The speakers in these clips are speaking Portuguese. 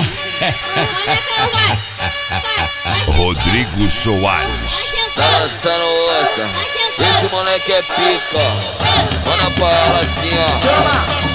Rodrigo Soares. Tá lançando outra. Esse moleque é pica, ó. Manda pra ela assim, ó.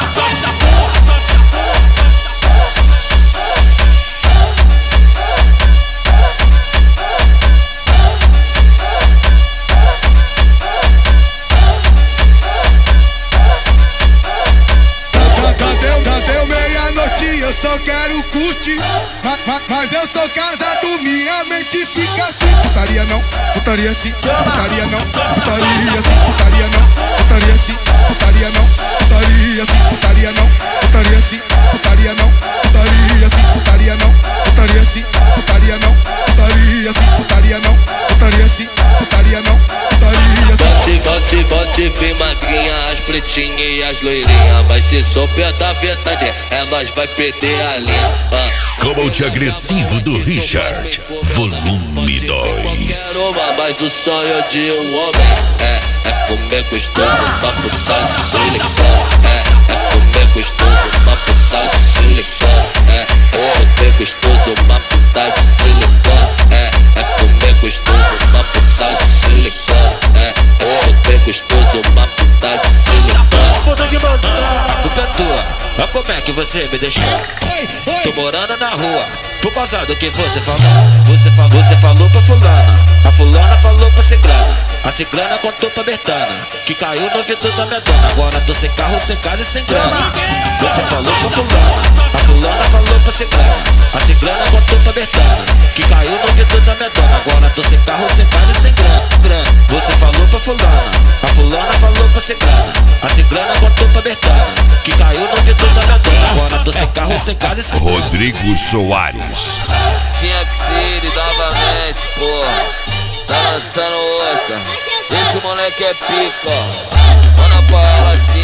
Cadê o meia-noite? Eu só quero curtir. Mas eu sou casado, minha mente fica assim. Putaria não, putaria sim, putaria não, putaria sim, putaria não, putaria sim, putaria não, putaria sim, putaria não, putaria sim, putaria não, putaria sim, putaria não, putaria sim, putaria não, putaria sim, putaria não, putaria sim, putaria não, putaria sim. Bote, vem magrinha, as pretinhas e as loirinhas. Mas se souber da verdade, elas vai perder a linha. Coach agressivo do Richard, volume 2. Mas o sonho de um homem é comer gostoso, uma puta de silicone. É comer gostoso, uma puta de silicone. Comer gostoso, uma puta de silicone. É comer gostoso, uma puta de silicone. Comer gostoso, uma puta de silicone. A culpa é tua, olha como é que você me deixou. Tô morando na rua, por causa do que você falou. Você falou pra fulana, a fulana falou pra ciclana, a ciclana contou pra Bertana, que caiu no vidro da minha dona. Agora tô sem carro, sem casa e sem grana. Você falou pra fulana, a fulana falou pra ciclana, a ciclana contou pra Bertana, que caiu no vidro da minha dona. Agora tô sem carro, sem casa e sem grana. Você falou pra fulana, a fulana falou pra ciclana, a ciclana contou pra Bertana, que caiu no vidro da minha dona. Agora tô sem carro, sem casa e sem grana. Rodrigo Soares. Tinha que ser ele novamente, porra. Tá lançando outra. Esse moleque é pica, ó. Manda pra ela assim.